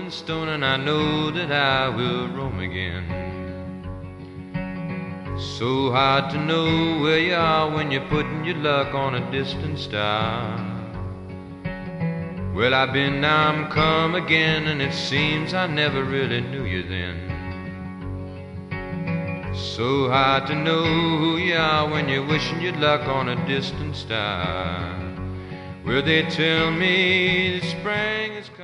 rolling stone, and I know that I will roam again. So hard to know where you are when you're putting your luck on a distant star. Well, I've been, now I'm come again, and it seems I never really knew you then. So hard to know who you are when you're wishing your luck on a distant star. Well, they tell me the spring is coming.